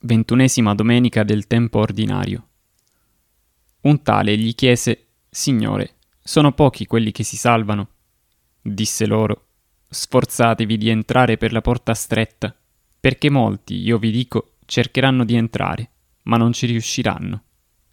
ventunesima domenica del tempo ordinario. Un tale gli chiese: Signore, sono pochi quelli che si salvano? Disse loro: Sforzatevi di entrare per la porta stretta, perché molti, io vi dico, cercheranno di entrare, ma non ci riusciranno.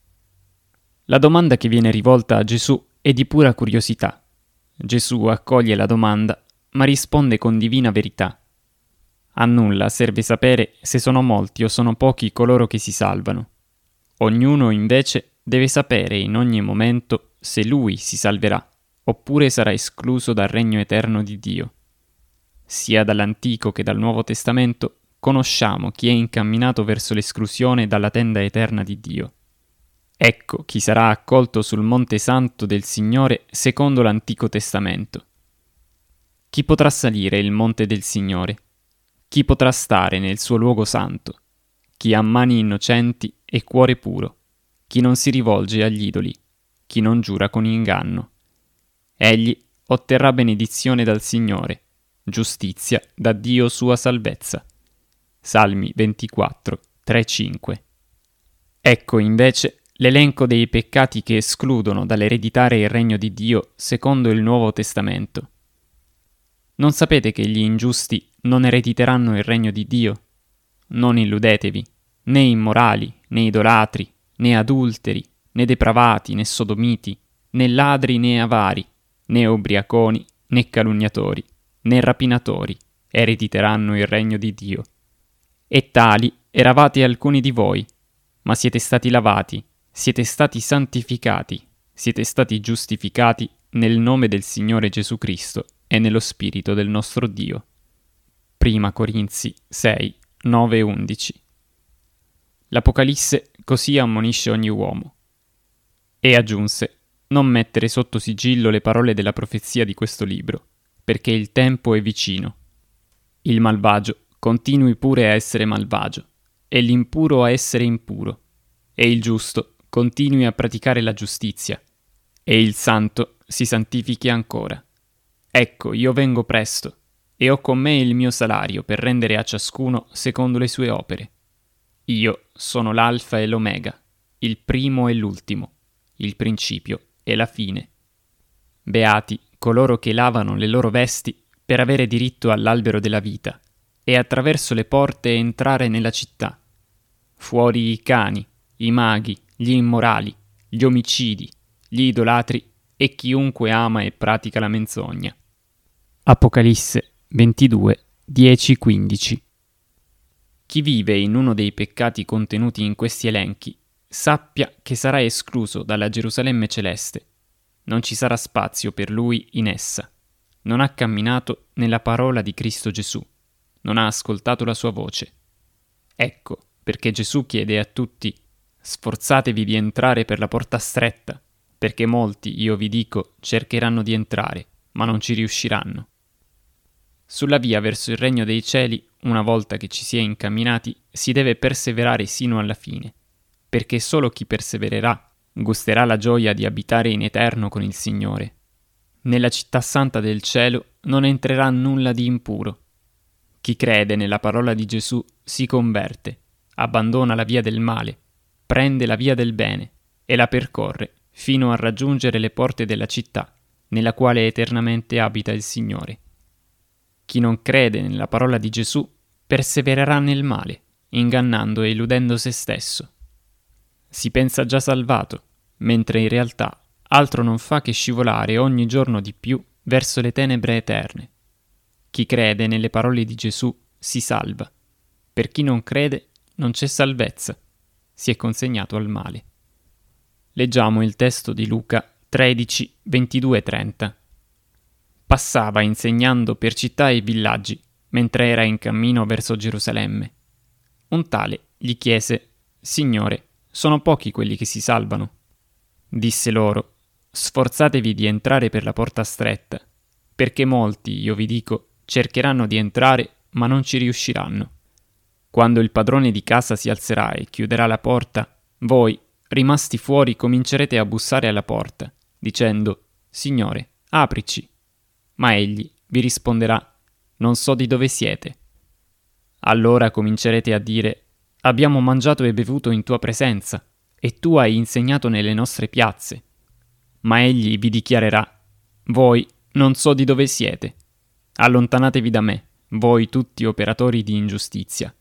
La domanda che viene rivolta a Gesù è di pura curiosità. Gesù accoglie la domanda, ma risponde con divina verità. A nulla serve sapere se sono molti o sono pochi coloro che si salvano. Ognuno invece deve sapere in ogni momento se lui si salverà, oppure sarà escluso dal regno eterno di Dio. Sia dall'Antico che dal Nuovo Testamento conosciamo chi è incamminato verso l'esclusione dalla tenda eterna di Dio. Ecco chi sarà accolto sul Monte Santo del Signore secondo l'Antico Testamento. Chi potrà salire il monte del Signore? Chi potrà stare nel suo luogo santo? Chi ha mani innocenti e cuore puro? Chi non si rivolge agli idoli? Chi non giura con inganno? Egli otterrà benedizione dal Signore, giustizia da Dio sua salvezza. Salmi 24, 3-5. Ecco invece l'elenco dei peccati che escludono dall'ereditare il regno di Dio secondo il Nuovo Testamento. Non sapete che gli ingiusti non erediteranno il regno di Dio? Non illudetevi, né immorali, né idolatri, né adulteri, né depravati, né sodomiti, né ladri, né avari, né ubriaconi, né calunniatori, né rapinatori erediteranno il regno di Dio. E tali eravate alcuni di voi, ma siete stati lavati, siete stati santificati, siete stati giustificati nel nome del Signore Gesù Cristo e nello Spirito del nostro Dio. Prima Corinzi 6, 9 e 11. L'Apocalisse così ammonisce ogni uomo. E aggiunse: non mettere sotto sigillo le parole della profezia di questo libro, perché il tempo è vicino. Il malvagio continui pure a essere malvagio, e l'impuro a essere impuro, e il giusto continui a praticare la giustizia, e il santo si santifichi ancora. Ecco, io vengo presto, e ho con me il mio salario per rendere a ciascuno secondo le sue opere. Io sono l'Alfa e l'Omega, il primo e l'ultimo, il principio e la fine. Beati coloro che lavano le loro vesti per avere diritto all'albero della vita e attraverso le porte entrare nella città. Fuori i cani, i maghi, gli immorali, gli omicidi, gli idolatri e chiunque ama e pratica la menzogna. Apocalisse 22, 10-15. Chi vive in uno dei peccati contenuti in questi elenchi sappia che sarà escluso dalla Gerusalemme celeste. Non ci sarà spazio per lui in essa. Non ha camminato nella parola di Cristo Gesù. Non ha ascoltato la sua voce. Ecco perché Gesù chiede a tutti: sforzatevi di entrare per la porta stretta, perché molti, io vi dico, cercheranno di entrare, ma non ci riusciranno. Sulla via verso il regno dei cieli, una volta che ci si è incamminati, si deve perseverare sino alla fine, perché solo chi persevererà gusterà la gioia di abitare in eterno con il Signore. Nella città santa del cielo non entrerà nulla di impuro. Chi crede nella parola di Gesù si converte, abbandona la via del male, prende la via del bene e la percorre fino a raggiungere le porte della città, nella quale eternamente abita il Signore. Chi non crede nella parola di Gesù persevererà nel male, ingannando e illudendo se stesso. Si pensa già salvato, mentre in realtà altro non fa che scivolare ogni giorno di più verso le tenebre eterne. Chi crede nelle parole di Gesù si salva. Per chi non crede non c'è salvezza, si è consegnato al male. Leggiamo il testo di Luca 13, 22-30. Passava insegnando per città e villaggi, mentre era in cammino verso Gerusalemme. Un tale gli chiese: Signore, sono pochi quelli che si salvano? Disse loro: sforzatevi di entrare per la porta stretta, perché molti, io vi dico, cercheranno di entrare, ma non ci riusciranno. Quando il padrone di casa si alzerà e chiuderà la porta, voi, rimasti fuori, comincerete a bussare alla porta, dicendo: Signore, aprici. Ma egli vi risponderà: non so di dove siete. Allora comincerete a dire: abbiamo mangiato e bevuto in tua presenza, e tu hai insegnato nelle nostre piazze. Ma egli vi dichiarerà: voi non so di dove siete. Allontanatevi da me, voi tutti operatori di ingiustizia.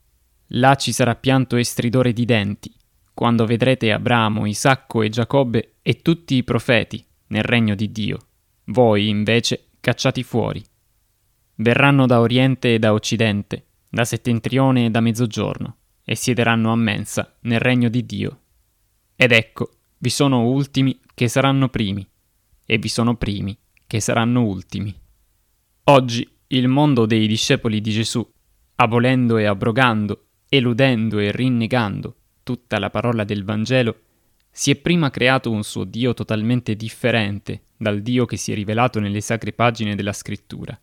Là ci sarà pianto e stridore di denti, quando vedrete Abramo, Isacco e Giacobbe e tutti i profeti nel regno di Dio, voi invece cacciati fuori. Verranno da oriente e da occidente, da settentrione e da mezzogiorno, e siederanno a mensa nel regno di Dio. Ed ecco, vi sono ultimi che saranno primi, e vi sono primi che saranno ultimi. Oggi il mondo dei discepoli di Gesù, abolendo e abrogando, eludendo e rinnegando tutta la parola del Vangelo, si è prima creato un suo Dio totalmente differente dal Dio che si è rivelato nelle sacre pagine della Scrittura.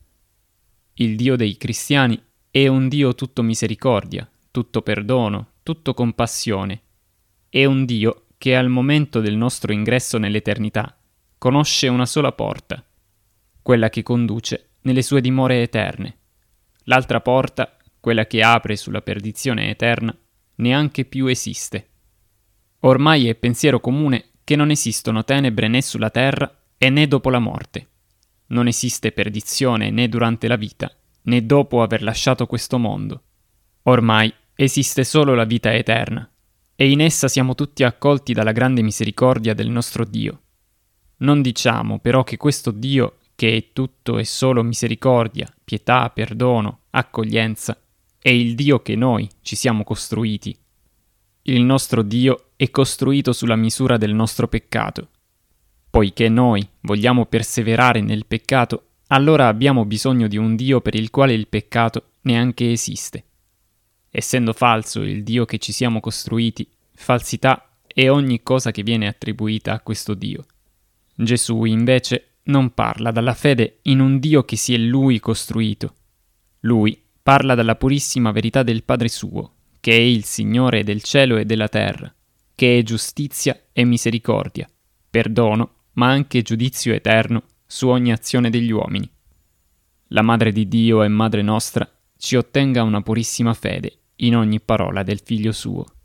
Il Dio dei cristiani è un Dio tutto misericordia, tutto perdono, tutto compassione. È un Dio che al momento del nostro ingresso nell'eternità conosce una sola porta, quella che conduce nelle sue dimore eterne. L'altra porta, quella che apre sulla perdizione eterna, neanche più esiste. Ormai è pensiero comune che non esistono tenebre né sulla terra e né dopo la morte. Non esiste perdizione né durante la vita, né dopo aver lasciato questo mondo. Ormai esiste solo la vita eterna, e in essa siamo tutti accolti dalla grande misericordia del nostro Dio. Non diciamo però che questo Dio, che è tutto e solo misericordia, pietà, perdono, accoglienza, è il Dio che noi ci siamo costruiti. Il nostro Dio è costruito sulla misura del nostro peccato. Poiché noi vogliamo perseverare nel peccato, allora abbiamo bisogno di un Dio per il quale il peccato neanche esiste. Essendo falso il Dio che ci siamo costruiti, falsità è ogni cosa che viene attribuita a questo Dio. Gesù, invece, non parla dalla fede in un Dio che si è Lui costruito. Lui parla dalla purissima verità del Padre suo, che è il Signore del cielo e della terra, che è giustizia e misericordia, perdono, ma anche giudizio eterno su ogni azione degli uomini. La Madre di Dio e Madre nostra ci ottenga una purissima fede in ogni parola del Figlio suo.